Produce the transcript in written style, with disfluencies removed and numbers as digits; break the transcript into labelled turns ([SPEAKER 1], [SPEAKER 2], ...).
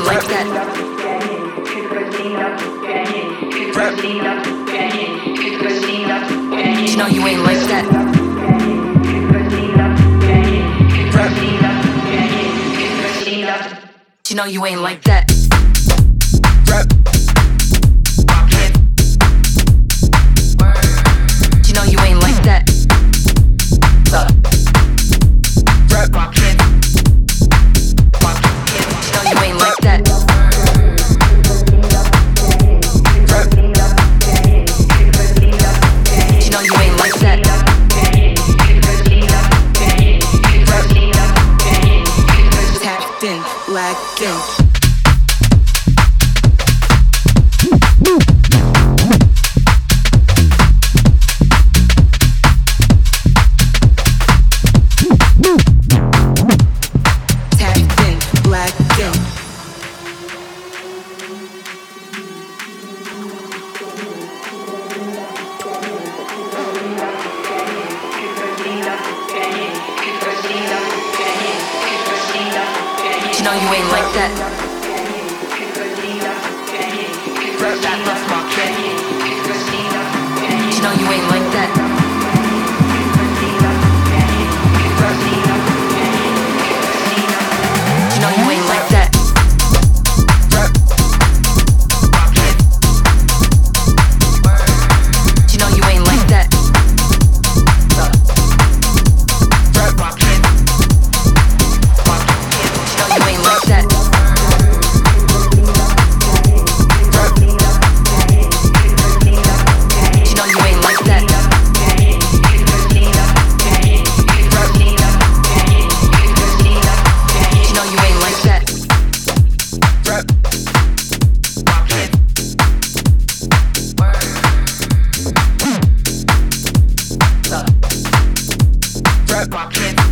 [SPEAKER 1] ain't like that. You know you ain't like that. You know you ain't like that. You know you ain't like that. You know you ain't like that. You know you ain't like that. Tapped in, lagged in. You know you ain't like that. You know you ain't like that. You know you ain't like that. You know you ain't like that. Rock it.